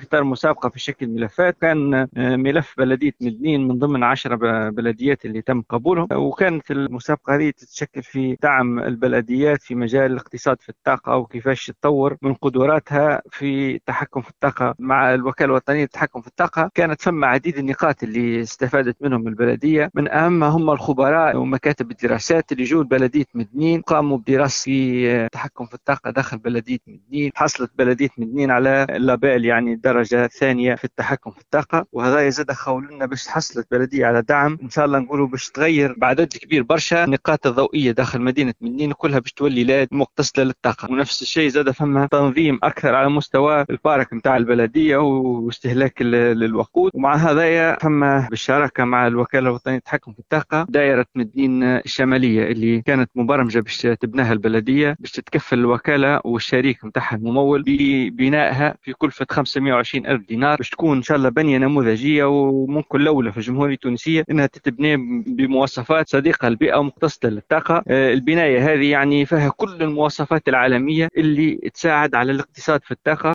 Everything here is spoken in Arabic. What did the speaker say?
إطار مسابقة في شكل ملفات. كان ملف بلدية مدنين من ضمن 10 بلديات اللي تم قبولهم، وكانت المسابقة هذه تتشكل في دعم البلديات في مجال الاقتصاد في الطاقة وكيفاش تطور من قدراتها في التحكم في الطاقة مع الوكالة الوطنية للتحكم في الطاقة. كانت ثم عديد النقاط اللي استفادت منهم البلدية، من أهمها هم الخبراء ومكاتب الدراسات اللي جو بلدية مدنين قاموا بدراسة في التحكم في الطاقة داخل بلدية مدنين. حصلت بلدية مدنين على اللابيل يعني الدرجة الثانية في التحكم في الطاقة، وهذا يزيد خولنا باش حصلت بلدية على دعم إن شاء الله نقولوا باش تغير بعدد كبير برشا النقاط الضوئية داخل مدينة مدنين كلها باش تولي لاد متصلة للطاقة. ونفس الشيء زاد فما تنظيم أكثر على مستوى البارك نتاع البلدية واستهلاك للوقود. ومع هذا فما بالشراكة مع الوكالة الوطنية للتحكم في الطاقة دائرة مدنين الشمالية اللي كانت مبرمجة باش تبناها البلدية، باش تتكفل الوكالة والشريك نتاعها الممول ببنائها في كلفة 520 ألف دينار، باش تكون إن شاء الله بنية نموذجية وممكن الأولى في الجمهورية التونسية إنها تتبني بمواصفات صديقة للبيئة ومقتصدة للطاقة. البناية هذه يعني فيها كل المواصفات العالمية اللي تساعد على الاقتصاد في الطاقة.